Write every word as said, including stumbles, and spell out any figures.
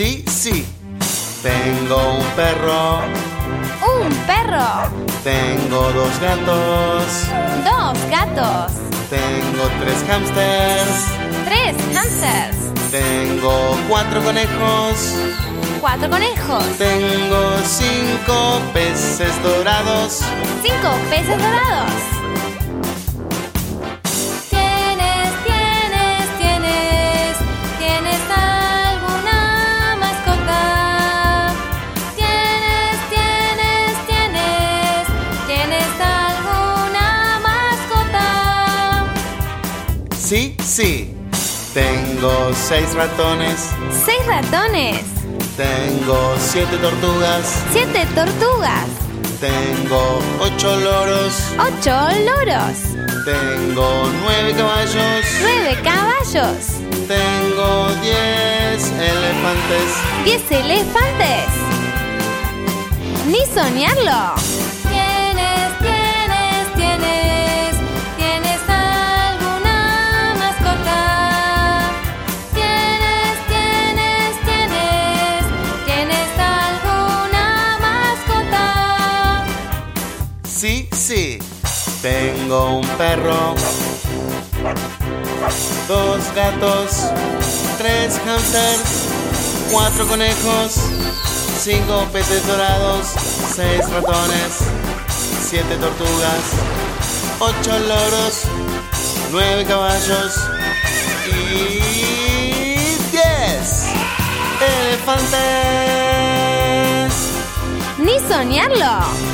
Sí, sí. Tengo un perro. Un perro. Tengo dos gatos. Dos gatos. Tengo tres hámsters. Tres hámsters. Tengo cuatro conejos. Cuatro conejos. Tengo cinco peces dorados. Cinco peces dorados. ¿Tienes, tienes, tienes, tienes alguna mascota? ¿Tienes, tienes, tienes, tienes alguna mascota? Sí, sí. Tengo seis ratones. Seis ratones. Tengo siete tortugas. Siete tortugas. Tengo ocho loros. Ocho loros. Tengo nueve caballos. Nueve caballos. Tengo diez elefantes. Diez elefantes. Ni soñarlo. ¿Tienes, tienes, tienes, tienes alguna mascota? ¿Tienes, tienes, tienes, tienes alguna mascota? Sí, sí. Tengo un perro. Dos gatos. Tres hámsters. Cuatro conejos. Cinco peces dorados. Seis ratones. Siete tortugas. Ocho loros. Nueve caballos. Y diez elefantes. Ni soñarlo.